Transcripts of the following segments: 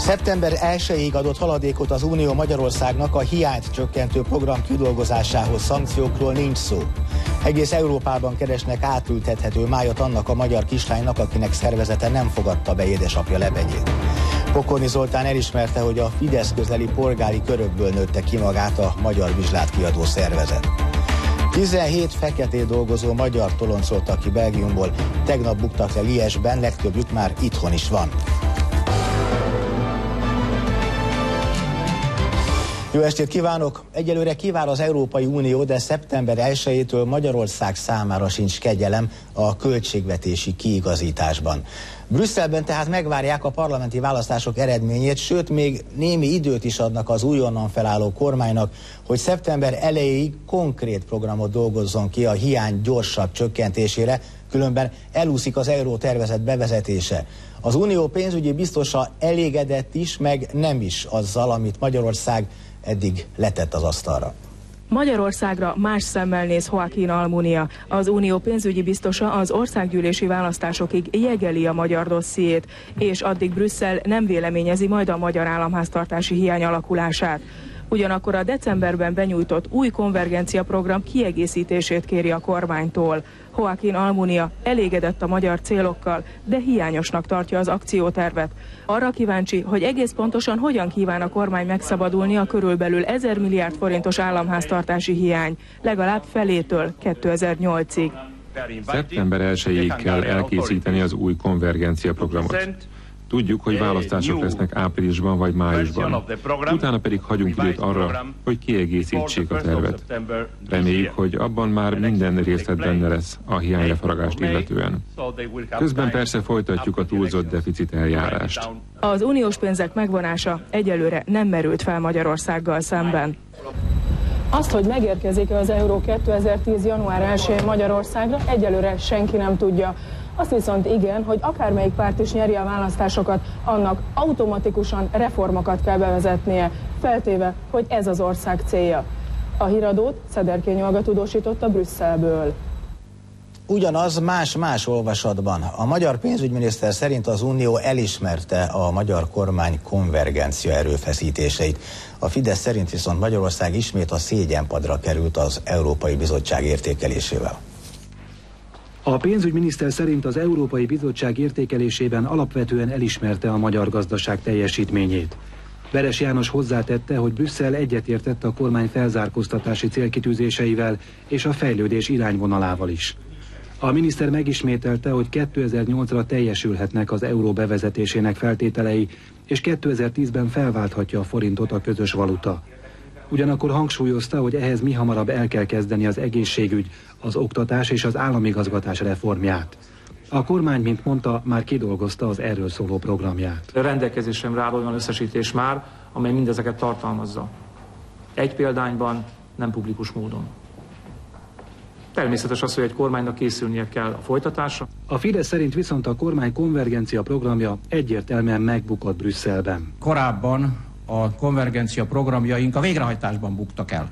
Szeptember 1-ig adott haladékot az Unió Magyarországnak a hiányt csökkentő program kidolgozásához, szankciókról nincs szó. Egész Európában keresnek átültethető májat annak a magyar kislánynak, akinek szervezete nem fogadta be édesapja lebegyét. Pokorni Zoltán elismerte, hogy a Fidesz közeli polgári körökből nőtte ki magát a Magyar Vizslát-kiadó szervezet. 17 feketét dolgozó magyar toloncoltak ki Belgiumból, tegnap buktak le Liège-ben, legtöbbjük már itthon is van. Jó estét kívánok! Egyelőre kivár az Európai Unió, de szeptember 1-től Magyarország számára sincs kegyelem a költségvetési kiigazításban. Brüsszelben tehát megvárják a parlamenti választások eredményét, sőt még némi időt is adnak az újonnan felálló kormánynak, hogy szeptember elejéig konkrét programot dolgozzon ki a hiány gyorsabb csökkentésére, különben elúszik az eurótervezet bevezetése. Az unió pénzügyi biztosa elégedett is, meg nem is azzal, amit Magyarország eddig letett az asztalra. Magyarországra más szemmel néz Joaquín Almunia. Az unió pénzügyi biztosa az országgyűlési választásokig jegeli a magyar dossziét, és addig Brüsszel nem véleményezi majd a magyar államháztartási hiány alakulását. Ugyanakkor a decemberben benyújtott új konvergenciaprogram kiegészítését kéri a kormánytól. Joaquín Almunia elégedett a magyar célokkal, de hiányosnak tartja az akciótervet. Arra kíváncsi, hogy egész pontosan hogyan kíván a kormány megszabadulni a körülbelül 1000 milliárd forintos államháztartási hiány, legalább felétől 2008-ig. Szeptember 1-ig kell elkészíteni az új konvergenciaprogramot. Tudjuk, hogy választások lesznek áprilisban vagy májusban. Utána pedig hagyunk időt arra, hogy kiegészítsék a tervet. Reméljük, hogy abban már minden részlet benne lesz a hiánylefaragást illetően. Közben persze folytatjuk a túlzott deficit eljárást. Az uniós pénzek megvonása egyelőre nem merült fel Magyarországgal szemben. Azt, hogy megérkezik az euró 2010. január 1-én Magyarországra, egyelőre senki nem tudja. Azt viszont igen, hogy akármelyik párt is nyeri a választásokat, annak automatikusan reformokat kell bevezetnie, feltéve, hogy ez az ország célja. A híradót Szederkény Olga tudósította Brüsszelből. Ugyanaz más olvasatban. A magyar pénzügyminiszter szerint az Unió elismerte a magyar kormány konvergencia erőfeszítéseit. A Fidesz szerint viszont Magyarország ismét a szégyenpadra került az Európai Bizottság értékelésével. A pénzügyminiszter szerint az Európai Bizottság értékelésében alapvetően elismerte a magyar gazdaság teljesítményét. Veres János hozzátette, hogy Brüsszel egyetértett a kormány felzárkóztatási célkitűzéseivel és a fejlődés irányvonalával is. A miniszter megismételte, hogy 2008-ra teljesülhetnek az euró bevezetésének feltételei, és 2010-ben felválthatja a forintot a közös valuta. Ugyanakkor hangsúlyozta, hogy ehhez mihamarabb el kell kezdeni az egészségügy, az oktatás és az államigazgatás reformját. A kormány, mint mondta, már kidolgozta az erről szóló programját. Rendelkezésemre áll olyan összesítés már, amely mindezeket tartalmazza. Egy példányban, nem publikus módon. Természetes az, hogy egy kormánynak készülnie kell a folytatásra. A Fidesz szerint viszont a kormány konvergencia programja egyértelműen megbukott Brüsszelben. Korábban a konvergencia programjaink a végrehajtásban buktak el.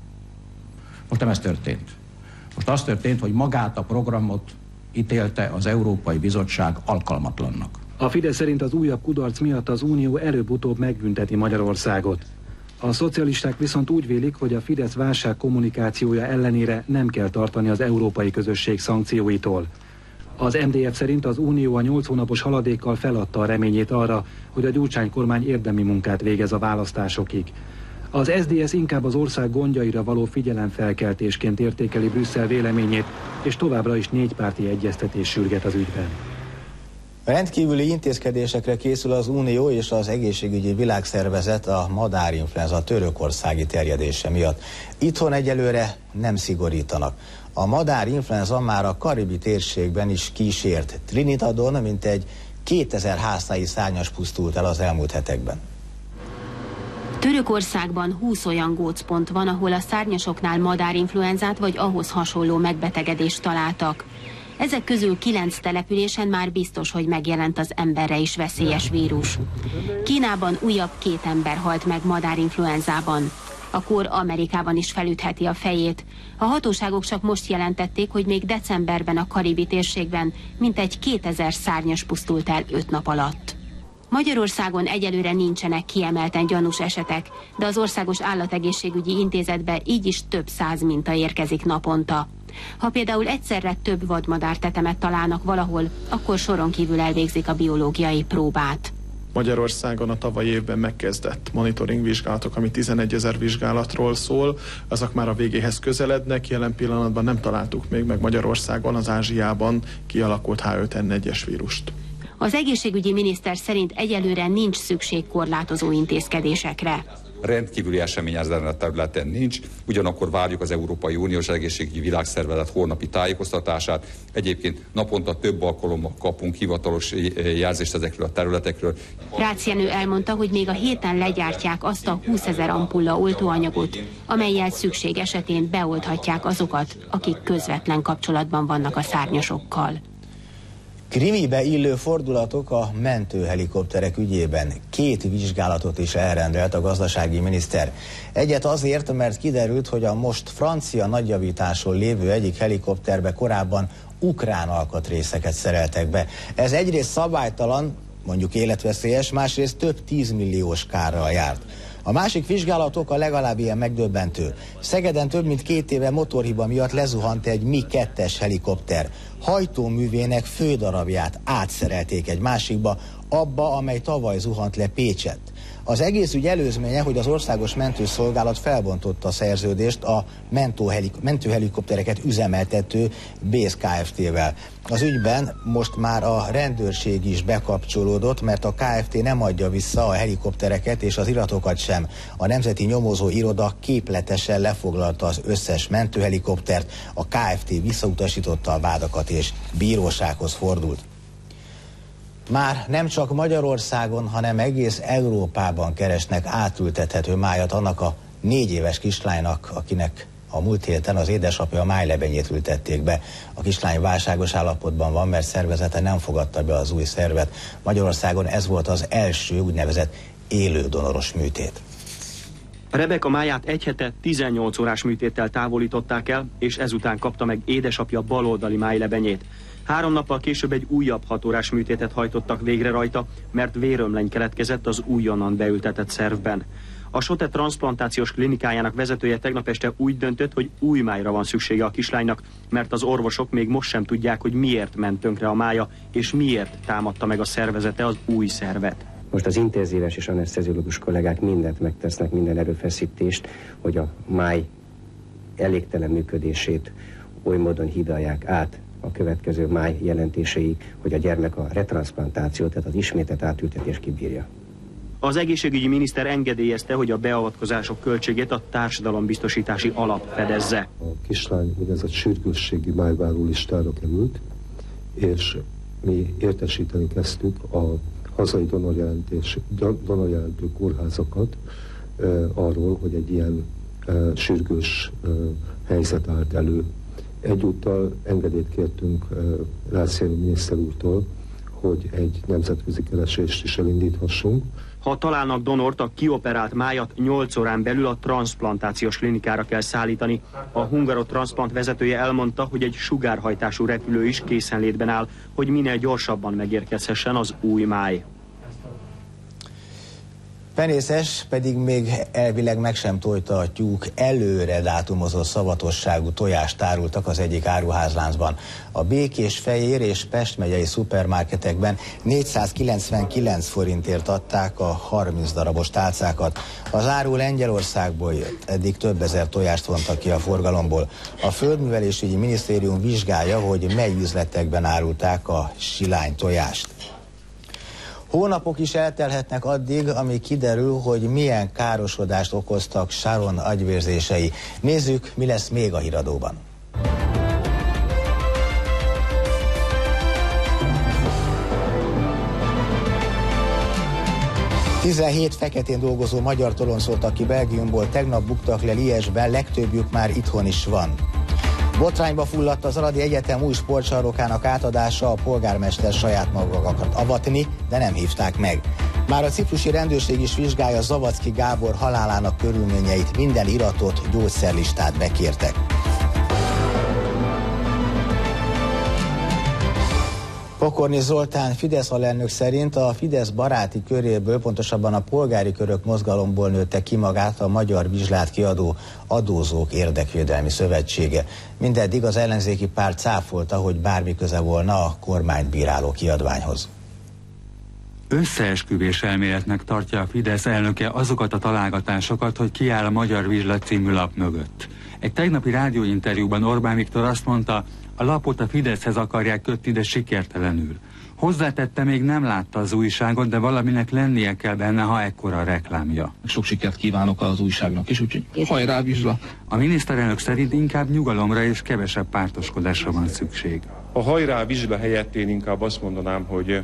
Most nem ez történt. Most az történt, hogy magát a programot ítélte az Európai Bizottság alkalmatlannak. A Fidesz szerint az újabb kudarc miatt az Unió előbb-utóbb megbünteti Magyarországot. A szocialisták viszont úgy vélik, hogy a Fidesz válság kommunikációja ellenére nem kell tartani az európai közösség szankcióitól. Az MDF szerint az Unió a 8 hónapos haladékkal feladta a reményét arra, hogy a Gyurcsány kormány érdemi munkát végez a választásokig. Az SZDSZ inkább az ország gondjaira való figyelemfelkeltésként értékeli Brüsszel véleményét, és továbbra is 4 párti egyeztetés sürget az ügyben. Rendkívüli intézkedésekre készül az Unió és az Egészségügyi Világszervezet a madárinfluenza törökországi terjedése miatt. Itthon egyelőre nem szigorítanak. A madárinfluenza már a karibi térségben is kísért. Trinidadon mintegy 2000 háznályi szárnyas pusztult el az elmúlt hetekben. Törökországban 20 olyan gócpont van, ahol a szárnyasoknál madárinfluenzát vagy ahhoz hasonló megbetegedést találtak. Ezek közül 9 településen már biztos, hogy megjelent az emberre is veszélyes vírus. Kínában újabb 2 ember halt meg madárinfluenzában. A kór Amerikában is felütheti a fejét. A hatóságok csak most jelentették, hogy még decemberben a karibi térségben mintegy 2000 szárnyas pusztult el 5 nap alatt. Magyarországon egyelőre nincsenek kiemelten gyanús esetek, de az Országos Állategészségügyi Intézetbe így is több 100 minta érkezik naponta. Ha például egyszerre több vadmadártetemet találnak valahol, akkor soron kívül elvégzik a biológiai próbát. Magyarországon a tavalyi évben megkezdett monitoring vizsgálatok, ami 11 000 vizsgálatról szól, azok már a végéhez közelednek, jelen pillanatban nem találtuk még meg Magyarországon az Ázsiában kialakult H5N1-es vírust. Az egészségügyi miniszter szerint egyelőre nincs szükség korlátozó intézkedésekre. Rendkívüli esemény ezen a területen nincs, ugyanakkor várjuk az Európai Uniós Egészségügyi Világszervezet holnapi tájékoztatását. Egyébként naponta több alkalommal kapunk hivatalos jelzést ezekről a területekről. Rácz Jenő elmondta, hogy még a héten legyártják azt a 20 000 ampulla oltóanyagot, amellyel szükség esetén beolthatják azokat, akik közvetlen kapcsolatban vannak a szárnyasokkal. Krimibe illő fordulatok a mentőhelikopterek ügyében. 2 vizsgálatot is elrendelt a gazdasági miniszter. Egyet azért, mert kiderült, hogy a most francia nagyjavításon lévő egyik helikopterbe korábban ukrán alkatrészeket szereltek be. Ez egyrészt szabálytalan, mondjuk életveszélyes, másrészt több 10 milliós kárral járt. A másik vizsgálatok a legalább ilyen megdöbbentő. Szegeden több mint 2 éve motorhiba miatt lezuhant egy Mi-2-es helikopter. Hajtóművének fődarabját átszerelték egy másikba, abba, amely tavaly zuhant le Pécsett. Az egész ügy előzménye, hogy az Országos Mentőszolgálat felbontotta a szerződést a mentőhelikoptereket üzemeltető BÉSZ Kft-vel. Az ügyben most már a rendőrség is bekapcsolódott, mert a Kft. Nem adja vissza a helikoptereket és az iratokat sem. A Nemzeti Nyomozó Iroda képletesen lefoglalta az összes mentőhelikoptert, a Kft. Visszautasította a vádakat és bírósághoz fordult. Már nem csak Magyarországon, hanem egész Európában keresnek átültethető májat annak a 4 éves kislánynak, akinek a múlt héten az édesapja májlebenyét ültették be. A kislány válságos állapotban van, mert szervezete nem fogadta be az új szervet. Magyarországon ez volt az első úgynevezett élődonoros műtét. Rebeka máját egy hete 18 órás műtéttel távolították el, és ezután kapta meg édesapja baloldali májlebenyét. 3 nappal később egy újabb 6 órás műtétet hajtottak végre rajta, mert vérömleny keletkezett az újonnan beültetett szervben. A Sote transzplantációs klinikájának vezetője tegnap este úgy döntött, hogy új májra van szüksége a kislánynak, mert az orvosok még most sem tudják, hogy miért ment tönkre a mája, és miért támadta meg a szervezete az új szervet. Most az intenzíves és aneszteziológus kollégák mindent megtesznek, minden erőfeszítést, hogy a máj elégtelen működését oly módon hidalják át a következő máj jelentéséig, hogy a gyermek a retranszplantációt, tehát az ismételt átültetést kibírja. Az egészségügyi miniszter engedélyezte, hogy a beavatkozások költségét a társadalombiztosítási alap fedezze. A kislány úgynevezett sürgősségi májváró listára került, és mi értesíteni kezdtük a hazai donorjelentő kórházakat arról, hogy egy ilyen sürgős helyzet állt elő. Egyúttal engedélyt kértünk Rácz Jenő miniszter úrtól, hogy egy nemzetközi keresést is elindíthassunk. Ha találnak donort, a kioperált májat 8 órán belül a transzplantációs klinikára kell szállítani. A Hungarotranszplant vezetője elmondta, hogy egy sugárhajtású repülő is készenlétben áll, hogy minél gyorsabban megérkezhessen az új máj. Penészes pedig még elvileg meg sem tojta a tyúk, előre dátumozott szavatosságú tojást árultak az egyik áruházláncban. A Békésfehér és Pest megyei szupermarketekben 499 forintért adták a 30 darabos tálcákat. Az áru Lengyelországból jött, eddig több ezer tojást vontak ki a forgalomból. A Földművelésügyi Minisztérium vizsgálja, hogy mely üzletekben árulták a silány tojást. Hónapok is eltelhetnek addig, amíg kiderül, hogy milyen károsodást okoztak Sharon agyvérzései. Nézzük, mi lesz még a híradóban. ...17 feketén dolgozó magyar toloncoltak ki Belgiumból, tegnap buktak le Liège-ben, legtöbbjük már itthon is van. Botrányba fulladt az Aradi Egyetem új sportcsarnokának átadása, a polgármester saját maga akart avatni, de nem hívták meg. Már a ciprusi rendőrség is vizsgálja Zavadzki Gábor halálának körülményeit, minden iratot, gyógyszerlistát bekértek. Pokorni Zoltán Fidesz alelnök szerint a Fidesz baráti köréből, pontosabban a polgári körök mozgalomból nőtte ki magát a Magyar Vizslát kiadó Adózók Érdekvédelmi Szövetsége. Mindeddig az ellenzéki párt cáfolta, hogy bármi köze volna a kormányt bíráló kiadványhoz. Összeesküvés elméletnek tartja a Fidesz elnöke azokat a találgatásokat, hogy kiáll a Magyar Vizslat című lap mögött. Egy tegnapi rádióinterjúban Orbán Viktor azt mondta, a lapot a Fideszhez akarják kötni, de sikertelenül. Hozzátette, még nem látta az újságot, de valaminek lennie kell benne, ha ekkora a reklámja. Sok sikert kívánok az újságnak is, úgyhogy hajrá Vizsla! A miniszterelnök szerint inkább nyugalomra és kevesebb pártoskodásra van szükség. A hajrá Vizsla helyett én inkább azt mondanám, hogy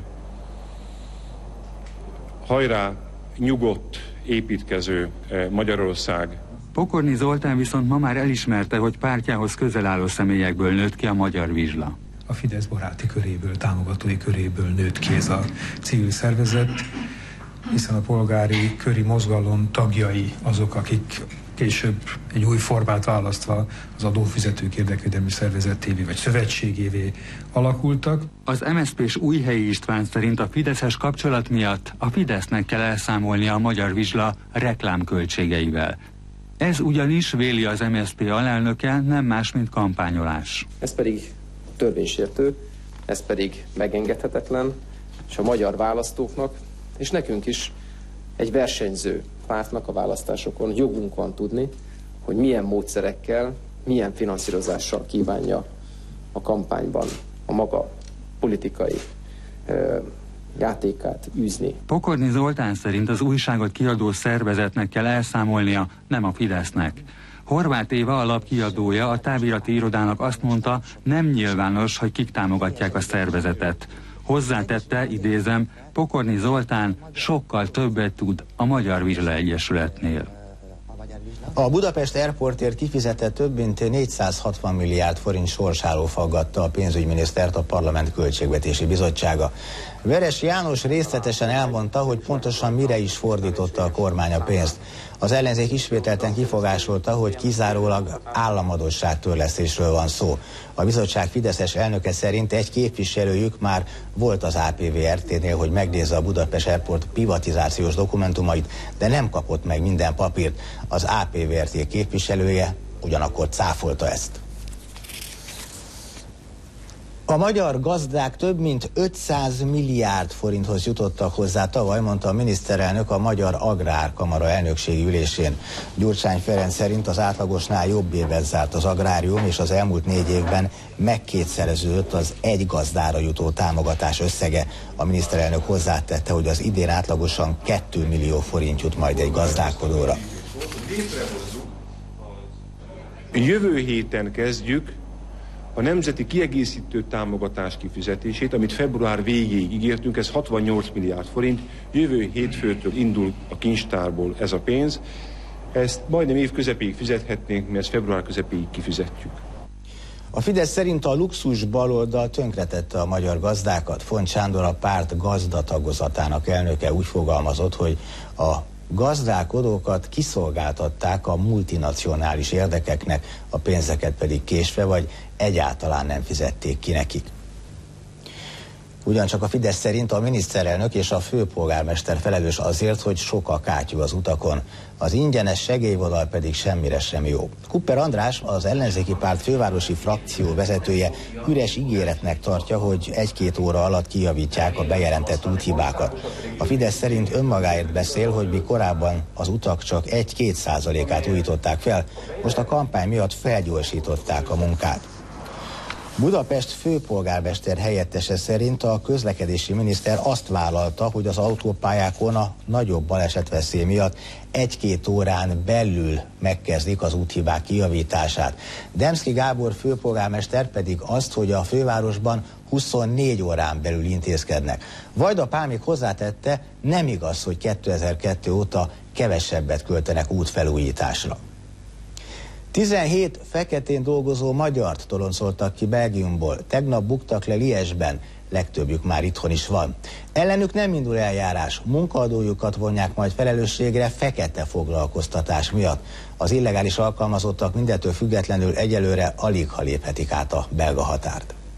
hajrá nyugodt, építkező Magyarország. Pokorni Zoltán viszont ma már elismerte, hogy pártjához közel álló személyekből nőtt ki a Magyar Vizsla. A Fidesz baráti köréből, támogatói köréből nőtt ki ez a civil szervezet, hiszen a polgári köri mozgalom tagjai azok, akik később egy új formát választva az adófizetők érdekvédelmi szervezetévé vagy szövetségévé alakultak. Az MSZP-s Újhelyi István szerint a fideszes kapcsolat miatt a Fidesznek kell elszámolnia a Magyar Vizsla reklámköltségeivel. Ez ugyanis, véli az MSZP alelnöke, nem más, mint kampányolás. Ez pedig törvénysértő, ez pedig megengedhetetlen, és a magyar választóknak, és nekünk is egy versenyző pártnak a választásokon jogunk van tudni, hogy milyen módszerekkel, milyen finanszírozással kívánja a kampányban a maga politikai játékát űzni. Pokorni Zoltán szerint az újságot kiadó szervezetnek kell elszámolnia, nem a Fidesznek. Horváth Éva, a lap kiadója, a távirati irodának azt mondta, nem nyilvános, hogy kik támogatják a szervezetet. Hozzátette, idézem, Pokorni Zoltán sokkal többet tud a Magyar Vizsla Egyesületnél. A Budapest Airportért kifizetett több mint 460 milliárd forint sorsálló faggatta a pénzügyminisztert a Parlament Költségvetési Bizottsága. Veres János részletesen elmondta, hogy pontosan mire is fordította a kormány a pénzt. Az ellenzék ismételten kifogásolta, hogy kizárólag államadósságtörlesztésről van szó. A bizottság fideszes elnöke szerint egy képviselőjük már volt az APVRT-nél, hogy megnézze a Budapest Airport privatizációs dokumentumait, de nem kapott meg minden papírt. Az APVRT képviselője ugyanakkor cáfolta ezt. A magyar gazdák több mint 500 milliárd forinthoz jutottak hozzá tavaly, mondta a miniszterelnök a Magyar Agrárkamara elnökségi ülésén. Gyurcsány Ferenc szerint az átlagosnál jobb évet zárt az agrárium, és az elmúlt 4 évben megkétszereződött az egy gazdára jutó támogatás összege. A miniszterelnök hozzátette, hogy az idén átlagosan 2 millió forint jut majd egy gazdálkodóra. Jövő héten kezdjük a nemzeti kiegészítő támogatás kifizetését, amit február végéig ígértünk, ez 68 milliárd forint. Jövő hétfőtől indul a kincstárból ez a pénz. Ezt majdnem év közepéig fizethetnénk, mi ezt február közepéig kifizetjük. A Fidesz szerint a luxus baloldal tönkretette a magyar gazdákat. Font Sándor, a párt gazdatagozatának elnöke úgy fogalmazott, hogy a gazdálkodókat kiszolgáltatták a multinacionális érdekeknek, a pénzeket pedig késve vagy egyáltalán nem fizették ki nekik. Ugyancsak a Fidesz szerint a miniszterelnök és a főpolgármester felelős azért, hogy sok a kátyú az utakon. Az ingyenes segélyvonal pedig semmire sem jó. Kupper András, az ellenzéki párt fővárosi frakció vezetője üres ígéretnek tartja, hogy 1-2 óra alatt kijavítják a bejelentett úthibákat. A Fidesz szerint önmagáért beszél, hogy mi korábban az utak csak 1-2%-át újították fel, most a kampány miatt felgyorsították a munkát. Budapest főpolgármester helyettese szerint a közlekedési miniszter azt vállalta, hogy az autópályákon a nagyobb balesetveszély miatt 1-2 órán belül megkezdik az úthibák kijavítását. Demszky Gábor főpolgármester pedig azt, hogy a fővárosban 24 órán belül intézkednek. Vajda Pál még hozzátette, nem igaz, hogy 2002 óta kevesebbet költenek útfelújításra. 17 feketén dolgozó magyart toloncoltak ki Belgiumból. Tegnap buktak le Liège-ben, legtöbbjük már itthon is van. Ellenük nem indul eljárás, munkaadójukat vonják majd felelősségre fekete foglalkoztatás miatt. Az illegális alkalmazottak mindettől függetlenül egyelőre alig ha léphetik át a belga határt.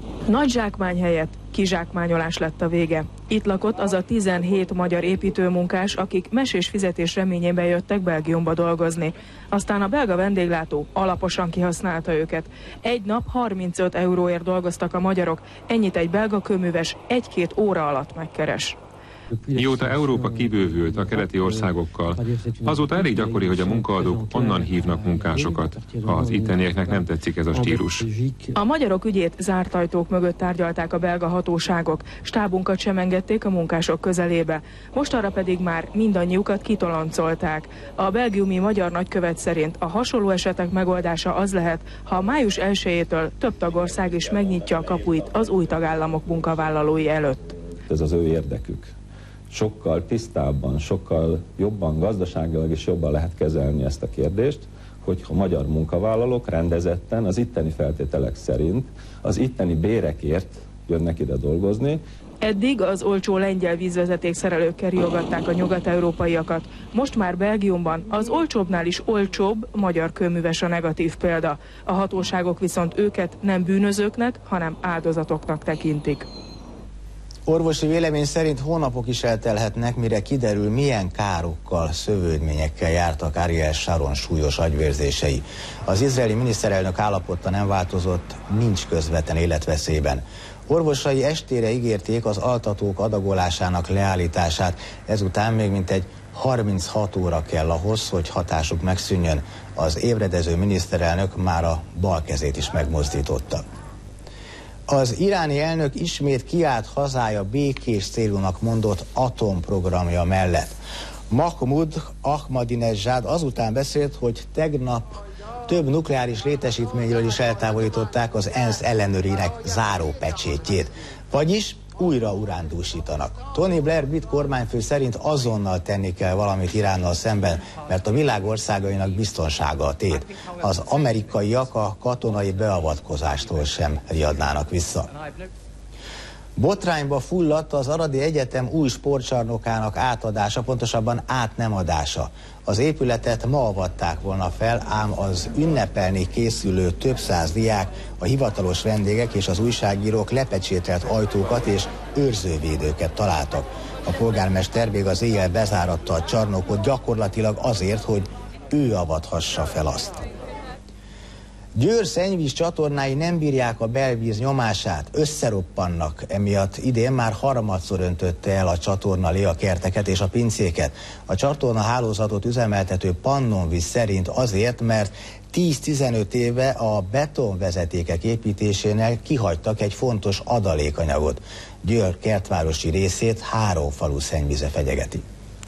Nagy zsákmány helyett kizsákmányolás lett a vége. Itt lakott az a 17 magyar építőmunkás, akik mesés fizetés reményében jöttek Belgiumba dolgozni. Aztán a belga vendéglátó alaposan kihasználta őket. Egy nap 35 euróért dolgoztak a magyarok, ennyit egy belga kőműves 1-2 óra alatt megkeres. Mióta Európa kibővült a keleti országokkal, azóta elég gyakori, hogy a munkaadók onnan hívnak munkásokat, ha az ittenieknek nem tetszik ez a stílus. A magyarok ügyét zárt ajtók mögött tárgyalták a belga hatóságok, stábunkat sem engedték a munkások közelébe. Mostanra pedig már mindannyiukat kitoloncolták. A belgiumi magyar nagykövet szerint a hasonló esetek megoldása az lehet, ha május 1-től több tagország is megnyitja a kapuit az új tagállamok munkavállalói előtt. Ez az ő érdekük. Sokkal tisztábban, sokkal jobban, gazdaságilag is jobban lehet kezelni ezt a kérdést, hogyha magyar munkavállalók rendezetten, az itteni feltételek szerint, az itteni bérekért jönnek ide dolgozni. Eddig az olcsó lengyel vízvezetékszerelőkkel riogatták a nyugat-európaiakat. Most már Belgiumban az olcsóbbnál is olcsóbb magyar kőműves a negatív példa. A hatóságok viszont őket nem bűnözőknek, hanem áldozatoknak tekintik. Orvosi vélemény szerint hónapok is eltelhetnek, mire kiderül, milyen károkkal, szövődményekkel jártak Ariel Sharon súlyos agyvérzései. Az izraeli miniszterelnök állapota nem változott, nincs közvetlen életveszélyben. Orvosai estére ígérték az altatók adagolásának leállítását, ezután még mintegy 36 óra kell ahhoz, hogy hatásuk megszűnjön. Az ébredező miniszterelnök már a bal kezét is megmozdította. Az iráni elnök ismét kiállt hazája békés célúnak mondott atomprogramja mellett. Mahmoud Ahmadinejad azután beszélt, hogy tegnap több nukleáris létesítményről is eltávolították az ENSZ ellenőrinek zárópecsétjét, vagyis újra urándúsítanak. Tony Blair brit kormányfő szerint azonnal tenni kell valamit Iránnal szemben, mert a világ országainak biztonsága a tét. Az amerikaiak a katonai beavatkozástól sem riadnának vissza. Botrányba fulladt az Aradi Egyetem új sportcsarnokának átadása, pontosabban átnemadása. Az épületet ma avatták volna fel, ám az ünnepelni készülő több száz diák, a hivatalos vendégek és az újságírók lepecsételt ajtókat és őrzővédőket találtak. A polgármester még az éjjel bezáratta a csarnokot gyakorlatilag azért, hogy ő avathassa fel azt. Győr szennyvíz csatornái nem bírják a belvíz nyomását, összeroppannak, emiatt idén már harmadszor öntötte el a csatorna Léakerteket és a pincéket. A csatorna hálózatot üzemeltető Pannonvíz szerint azért, mert 10-15 éve a betonvezetékek építésénél kihagytak egy fontos adalékanyagot. Győr kertvárosi részét 3 falu szennyvíze fenyegeti.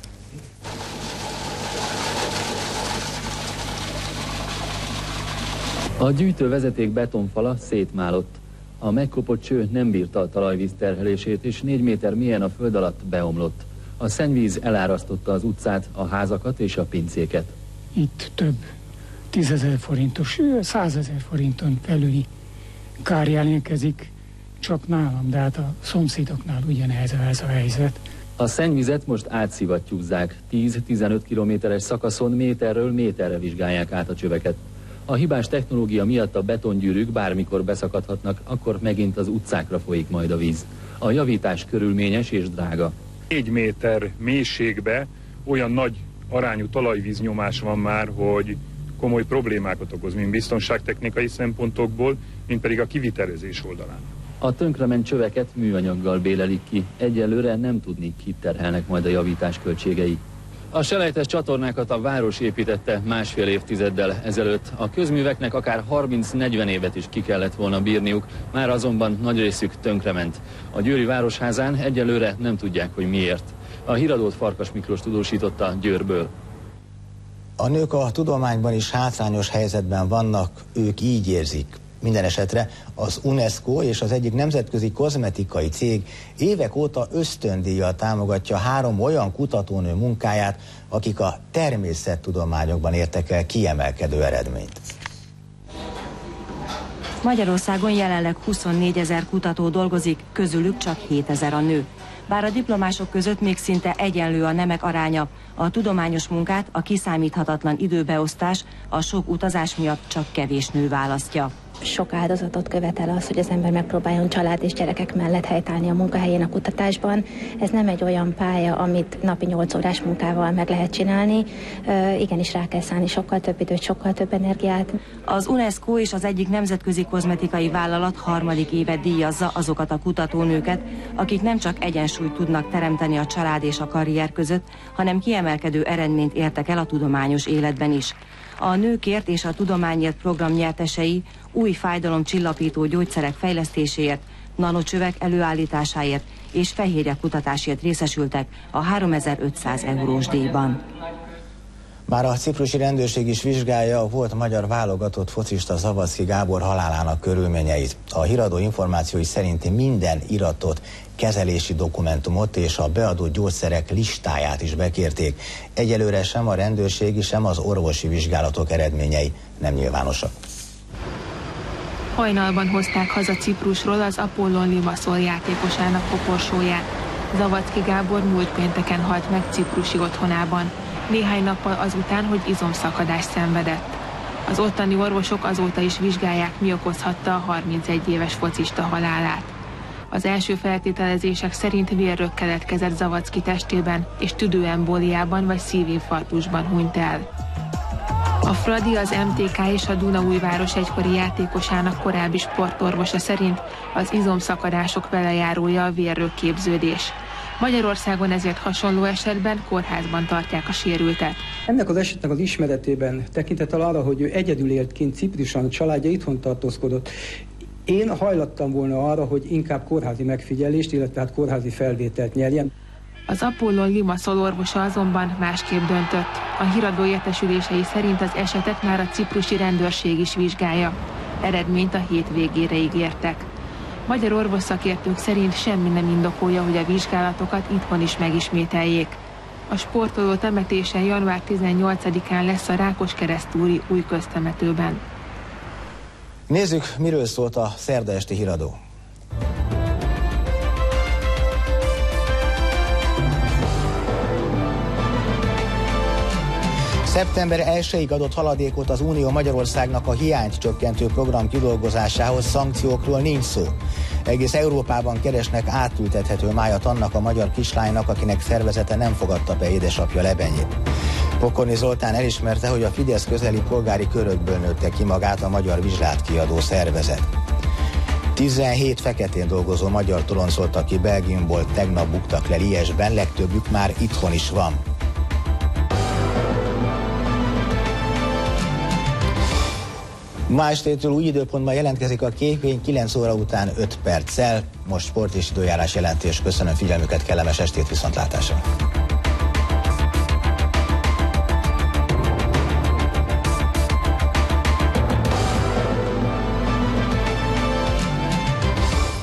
A gyűjtővezeték betonfala szétmálott. A megkopott cső nem bírta a talajvíz terhelését, és 4 méter mélyen a föld alatt beomlott. A szennyvíz elárasztotta az utcát, a házakat és a pincéket. Itt több 10 000 forintos, 100 000 forinton felüli kár jelentkezik csak nálam, de hát a szomszédoknál ugyanez a helyzet. A szennyvizet most átszivattyúzzák. 10-15 kilométeres szakaszon méterről méterre vizsgálják át a csöveket. A hibás technológia miatt a betongyűrűk bármikor beszakadhatnak, akkor megint az utcákra folyik majd a víz. A javítás körülményes és drága. 4 méter mélységbe olyan nagy arányú talajvíznyomás van már, hogy komoly problémákat okoz, mind biztonságtechnikai szempontokból, mind pedig a kivitelezés oldalán. A tönkrement csöveket műanyaggal bélelik ki. Egyelőre nem tudni, kit terhelnek majd a javítás költségei. A selejtes csatornákat a város építette 1,5 évtizeddel ezelőtt. A közműveknek akár 30-40 évet is ki kellett volna bírniuk, már azonban nagy részük tönkrement. A győri városházán egyelőre nem tudják, hogy miért. A híradót Farkas Miklós tudósította Győrből. A nők a tudományban is hátrányos helyzetben vannak, ők így érzik. Minden esetre az UNESCO és az egyik nemzetközi kozmetikai cég évek óta ösztöndíjjal támogatja 3 olyan kutatónő munkáját, akik a természettudományokban értek el kiemelkedő eredményt. Magyarországon jelenleg 24 000 kutató dolgozik, közülük csak 7 000 a nő. Bár a diplomások között még szinte egyenlő a nemek aránya, a tudományos munkát, a kiszámíthatatlan időbeosztás, a sok utazás miatt csak kevés nő választja. sok áldozatot követel az, hogy az ember megpróbáljon család és gyerekek mellett helytállni a munkahelyén a kutatásban. Ez nem egy olyan pálya, amit napi 8 órás munkával meg lehet csinálni. Igenis rá kell szállni sokkal több időt, sokkal több energiát. Az UNESCO és az egyik nemzetközi kozmetikai vállalat harmadik éve díjazza azokat a kutatónőket, akik nem csak egyensúlyt tudnak teremteni a család és a karrier között, hanem kiemelkedő eredményt értek el a tudományos életben is. A Nőkért és a Tudományért program nyertesei új fájdalomcsillapító gyógyszerek fejlesztéséért, nanocsövek előállításáért és fehérje kutatásért részesültek a 3500 eurós díjban. Már a ciprusi rendőrség is vizsgálja a volt magyar válogatott focista Zavadzki Gábor halálának körülményeit. A híradó információi szerint minden iratot, kezelési dokumentumot és a beadott gyógyszerek listáját is bekérték. Egyelőre sem a rendőrségi, sem az orvosi vizsgálatok eredményei nem nyilvánosak. Hajnalban hozták haza Ciprusról az Apollon Limassol játékosának koporsóját. Zavadzki Gábor múlt pénteken halt meg ciprusi otthonában, néhány nappal azután, hogy izomszakadást szenvedett. Az ottani orvosok azóta is vizsgálják, mi okozhatta a 31 éves focista halálát. Az első feltételezések szerint vérrög keletkezett Zavadzki testében, és tüdőembóliában vagy szívinfarktusban hunyt el. A Fradi, az MTK és a Dunaújváros egykori játékosának korábbi sportorvosa szerint az izomszakadások velejárója a vérrögképződés. Magyarországon ezért hasonló esetben kórházban tartják a sérültet. Ennek az esetnek az ismeretében tekintettel arra, hogy ő egyedül élt kint Cipruson, a családja itthon tartózkodott, én hajlattam volna arra, hogy inkább kórházi megfigyelést, illetve hát kórházi felvételt nyerjen. Az Apollon Limassol orvosa azonban másképp döntött. A híradó értesülései szerint az esetet már a ciprusi rendőrség is vizsgálja. Eredményt a hét végére ígértek. Magyar orvosszakértők szerint semmi nem indokolja, hogy a vizsgálatokat itthon is megismételjék. A sportoló temetése január 18-án lesz a Rákoskeresztúri új köztemetőben. Nézzük, miről szólt a szerda esti híradó. Szeptember 1-ig adott haladékot az Unió Magyarországnak a hiányt csökkentő program kidolgozásához, szankciókról nincs szó. Egész Európában keresnek átültethető májat annak a magyar kislánynak, akinek szervezete nem fogadta be édesapja lebenyét. Pokorni Zoltán elismerte, hogy a Fidesz közeli polgári körökből nőtte ki magát a Magyar Vizslátkiadó Szervezet. 17 feketén dolgozó magyar toloncoltak ki Belgiumból, tegnap buktak le Liesben, legtöbbük már itthon is van. Ma estétől új időpontban jelentkezik a képény 9 óra után 5 perccel. Most sport és időjárás jelentés. Köszönöm figyelmüket, kellemes estét, viszontlátásra!